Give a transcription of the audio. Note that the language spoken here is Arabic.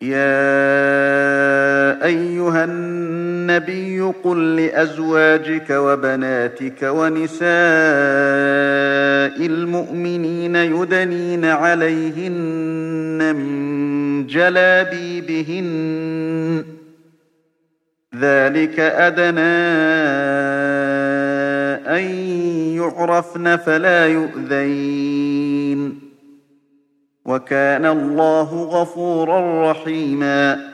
يا أيها النبي قل لأزواجك وبناتك ونساء المؤمنين يدنين عليهن من جلابيبهن ذلك أدنى أن يعرفن فلا يؤذين وكان الله غفورا رحيما